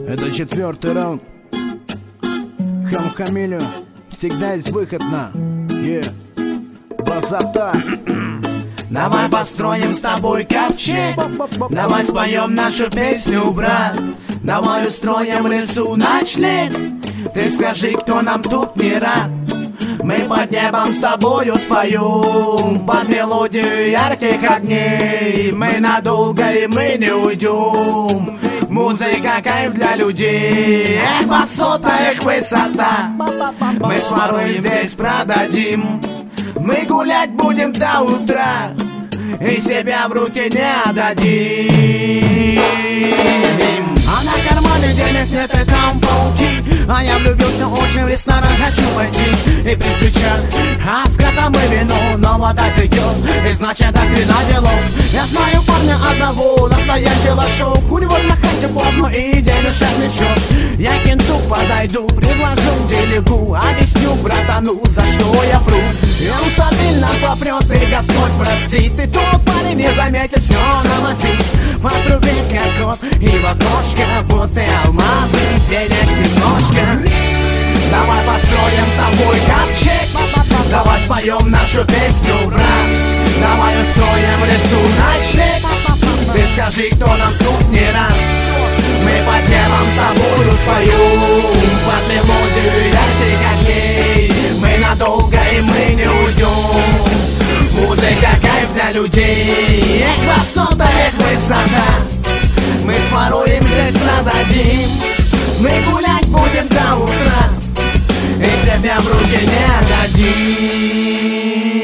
Это 4-й раунд. Хамхамилю, всегда есть выход на Басата. Давай построим с тобой ковчег, давай споем нашу песню, брат. Давай устроим в лесу ночлег. Ты скажи, кто нам тут не рад. Мы под небом с тобою споем под мелодию ярких огней. Мы надолго и мы не уйдем. Музыка кайф для людей. Эх, высота, эх, высота. Мы своруем здесь продадим. Мы гулять будем до утра и себя в руки не отдадим. А на кармане денег нет, и там пауки. А я влюбился очень, в ресторан хочу пойти и при встречах открыто мы вино. Но вода текет, и значит до хрена делов. Я знаю парня одного, настоящего шоу. Куревой на хате поздно и денежек мешок. Я к кенту подойду, предложу делегу. Объясню братану, за что я пру. И он стабильно попрет, и Господь простит. И тот парень не заметит, все намазит. По трубе как кот и в окошко, будто алмазы, денег немножко. Давай построим с тобой ковчег, давай споем нашу песню, брат. Давай устроим в лесу ночлег. Ты скажи, кто нам тут не рад. Мы под небом с тобою споем под мелодию ярких огней. Мы надолго и мы не уйдем. Музыка кайф для людей. Эх, высота, эх, высота. Мы своруем здесь продадим. Мы гулять будем до утра и себя в руки не отдадим.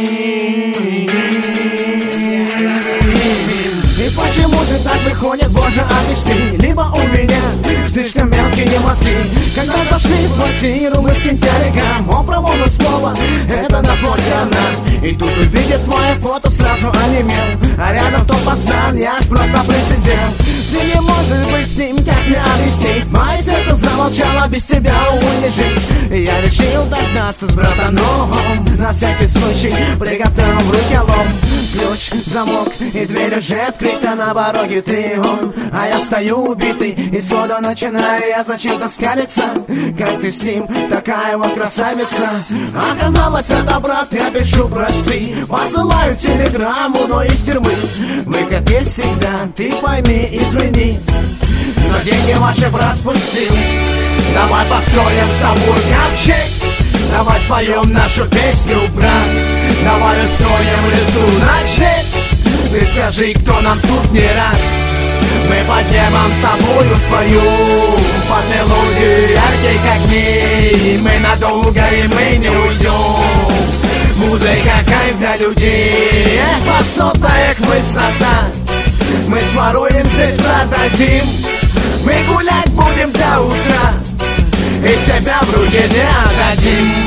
И почему же так выходит, Боже, объясни? Либо у меня слишком мелкие мозги. Когда зашли в квартиру мы с кентяриком, он промолвил слово, это нафотано. И тут увидит мое фото, сразу онемел. А рядом тот пацан, я ж просто присидел. Ты не можешь быть с ним, как мне объяснить? Мое сердце замолчало, без тебя, увы, не жить. И я решил дождаться с братаном. На всякий случай приготовил в руке лом. Ключ, замок и дверь уже открыта. На пороге ты и он, а я стою убитый. И сходу начинаю я зачем-то скалиться. Как ты с ним, такая вот красавица. Оказалось, это брат, я пишу прости. Посылаю телеграмму, но из тюрьмы. Выход есть всегда, ты пойми, извини. Но деньги ваши распустил. Давай построим с тобой ковчег. Давай споем нашу песню, брат. Давай устроим в лесу ночлег. Ты скажи, кто нам тут не рад. Мы под небом с тобою споем под мелодию ярких огней. Мы надолго и мы не уйдем. Музыка кайф для людей. Эх, высота, эх, высота. Мы своруем здесь продадим. Мы гулять будем до утра и себя в руки не отдадим.